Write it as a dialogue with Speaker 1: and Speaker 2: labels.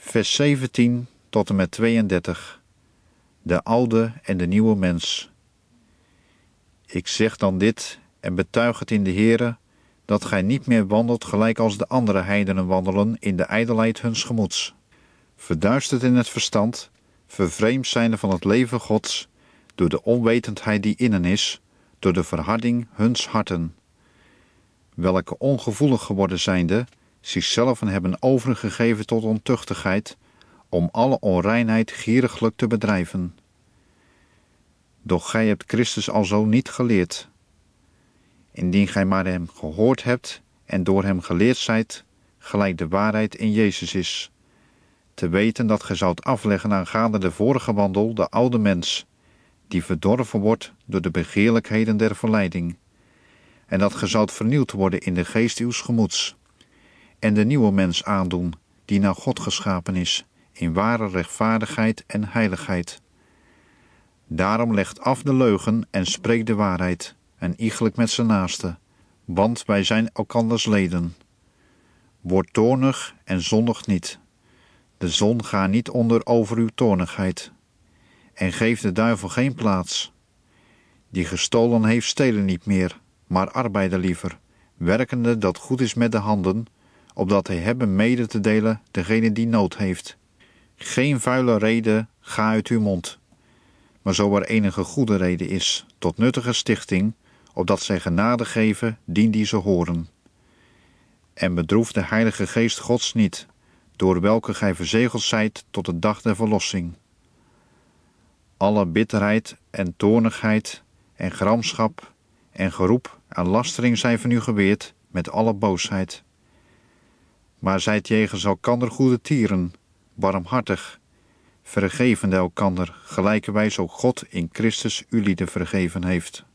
Speaker 1: vers 17 tot en met 32. De oude en de nieuwe mens. Ik zeg dan dit en betuig het in de Heere, dat gij niet meer wandelt gelijk als de andere heidenen wandelen in de ijdelheid huns gemoeds. Verduisterd in het verstand, vervreemd zijnde van het leven Gods, door de onwetendheid die in hen is, door de verharding huns harten. Welke ongevoelig geworden zijnde, zichzelf hebben overgegeven tot ontuchtigheid, om alle onreinheid gieriglijk te bedrijven. Doch gij hebt Christus alzo niet geleerd. Indien gij maar hem gehoord hebt en door hem geleerd zijt, gelijk de waarheid in Jezus is, te weten dat gij zoudt afleggen aangaande de vorige wandel de oude mens, die verdorven wordt door de begeerlijkheden der verleiding, en dat gij zoudt vernieuwd worden in de geest uws gemoeds, en de nieuwe mens aandoen, die naar God geschapen is, in ware rechtvaardigheid en heiligheid. Daarom legt af de leugen en spreekt de waarheid, en iegelijk met zijn naaste, want wij zijn elkanders leden. Word toornig en zondig niet. De zon ga niet onder over uw toornigheid. En geef de duivel geen plaats. Die gestolen heeft, stelen niet meer, maar arbeiden liever, werkende dat goed is met de handen, opdat hij hebben mede te delen degene die nood heeft. Geen vuile reden ga uit uw mond, maar zo er enige goede reden is, tot nuttige stichting, opdat zij genade geven dien die ze horen. En bedroef de Heilige Geest Gods niet, door welke gij verzegeld zijt tot de dag der verlossing. Alle bitterheid en toornigheid en gramschap en geroep en lastering zijn van u geweerd met alle boosheid. Maar zijt jegens elkander goede tieren, barmhartig, vergevende elkander, gelijkerwijs ook God in Christus ulieden vergeven heeft.